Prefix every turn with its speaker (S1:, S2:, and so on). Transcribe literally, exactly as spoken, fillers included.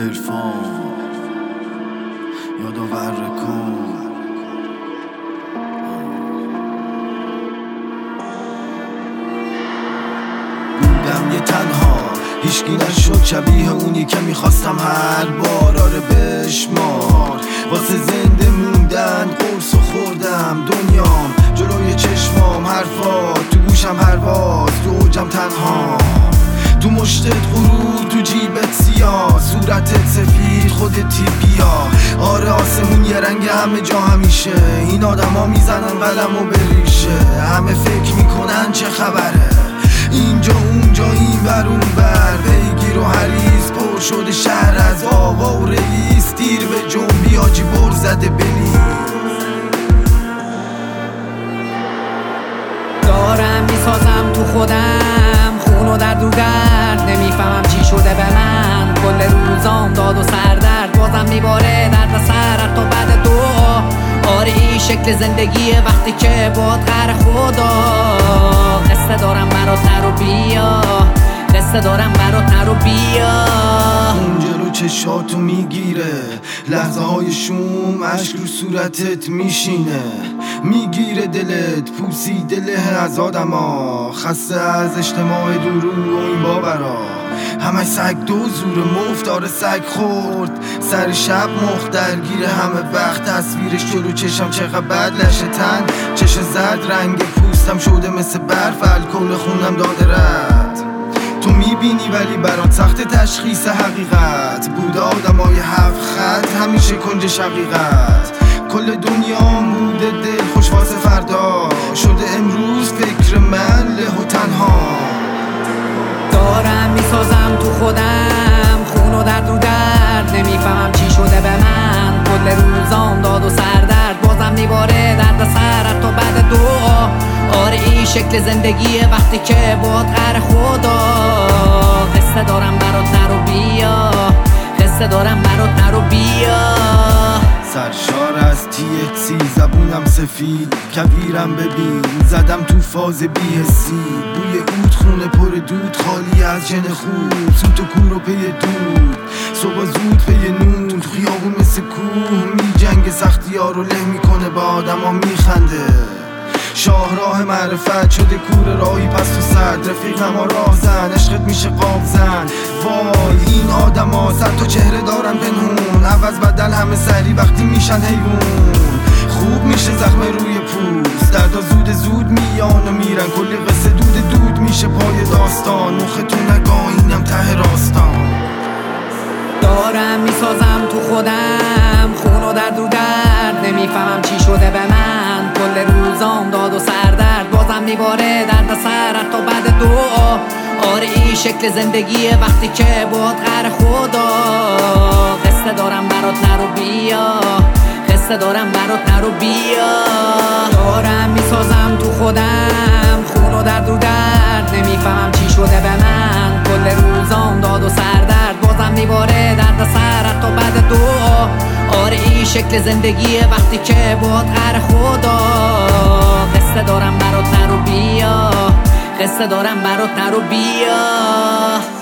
S1: عرفان یادآور کن. بودم یه تنها، هیچکی نشد شبیه اونی که میخواستم هر بار. آره بشمار واسه زنده موندن قرص و خوردم دنیام جلوی چشمام، حرفات تو گوشم پرواز، تو اوجم تنها، تو مشتت غرور، تو جیبت سیاه، صورتت سفید، خودتی بیا. آره آسمون یه رنگ همه جا همیشه، این آدم ها میزنن قلم و بریشه، همه فکر میکنن چه خبره، اینجا اونجا این بر اون بر، پیگیر و حریص پر شده شهر از آقا و رئیس، دیر به جنبی آجی بر زده بلی.
S2: دارم میسازم تو خودم خون و درد و درد، نمیفهمم چی شده به من، کل روزام داد و سردرد، بازم میباره درد سر تا بعد دو. آره این شکل زندگیه وقتی که باد قهر خدا، قصه دارم برات نرو بیا، قصه دارم برات نرو بیا.
S1: اون جلو چشاتو میگیره، لحظه های شوم عشق رو صورتت میشینه، میگیره دلت پوسیده له از آدما، خسته از اجتماع دورو و این باورا، همه سگ دو زور مفت، آره سگ خورد سر شب مخت درگیره همه وقت، تصویرش جلو چشم چقدر بد، لشه تن چش زرد، رنگ پوستم شده مثل برف، الکل خونم داده رد. تو میبینی ولی برات سخت تشخیص حقیقت، بوده آدمای هفت خط همیشه کنج شقیقت، کل دنیا بوده دل خوش واسه فردا، شده امروز فکر من له و تنها.
S2: دارم میسازم تو خودم خون و درد و درد، نمیفهمم چی شده به من، کل روزام داد و سردرد، بازم میباره درد سر تا بعد دو. آره این شکل زندگیه وقتی که باد قهر خدا، قصه دارم برات نرو بیا، قصه دارم برات نرو بیا.
S1: سرشار از تی اچ سی، زبونم سفید، کبیرم ببین، زدم تو فاز بی حسی، بوی عود خونه پر دود، خالی از جن خوب، سوت و کور و پی دود، صبح زود پی نور، خیابون مثل کوه، می جنگ سختی ها رو له میکنه با آدم ها میخنده، شاهراه معرفت شده کور راهی پس تو صد، رفیق نما راه زن، عشقت میشه قاب زن. وای این آدم ها صد تا چهره دارن پنهون، عوض بدل همه سری وقتی میشن حیوون، خوب میشه زخم روی پوست، دردا زود زود میان و میرن، کلی قصه دود دود میشه پای داستان، مختو نگاه اینم ته راستان.
S2: دارم میسازم تو خودم خون و درد و درد، نمیفهمم چی شده به من، کل روزام داد و سردرد، بازم میباره درد سر تا بعد دو. آره این شکل زندگیه وقتی که باد قهر خدا، قصه دارم برات نرو بیا، قصه دارم برات نرو بیا. دارم میسازم تو خودم خون و درد و درد، نمیفهمم چی شده به من، کل روزام داد و سردرد، بازم میباره درد سر تا بعد دو. آره این شکل زندگیه وقتی که باد قهر خدا، قصه دارم برات نرو بیا، قصه دارم برات نرو بیا.